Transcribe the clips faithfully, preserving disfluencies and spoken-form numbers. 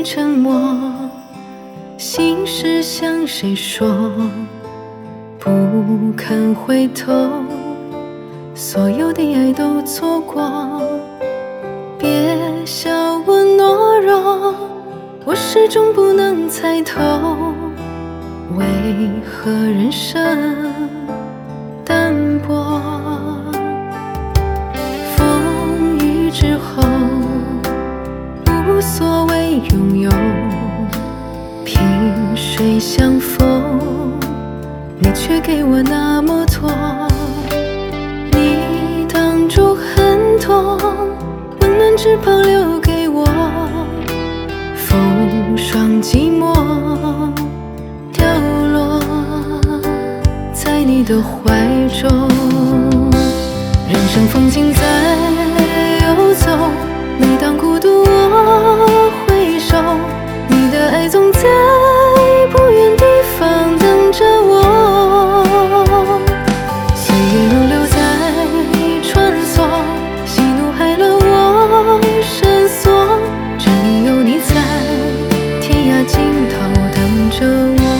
沉默，心事向谁说？不肯回头，所有的爱都错过。别笑我懦弱，我始终不能猜透，为何人生淡薄。风雨之后，无所谓拥有，萍水相逢，你却给我那么多。你挡住很多，温暖只保留给我，风霜寂寞掉落在你的怀中。人生风景在游走，每当孤独我回首，你的爱总在不远地方等着我。岁月如流在穿梭，喜怒哀乐我深锁，只因有你在天涯尽头等着我。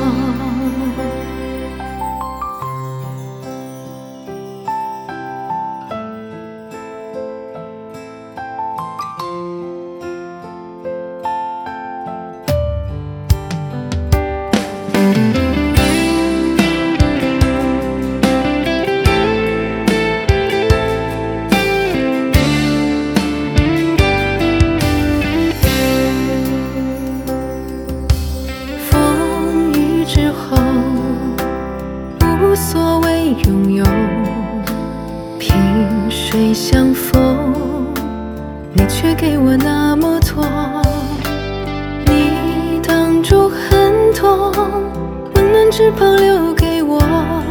无所谓拥有，萍水相逢，你却给我那么多。你挡住很多，温暖只保留给我，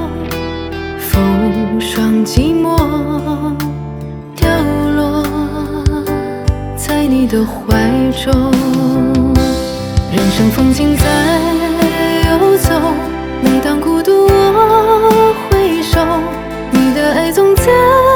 风霜寂寞掉落在你的怀中。人生风景在游走，每当孤独我回首，你的爱总在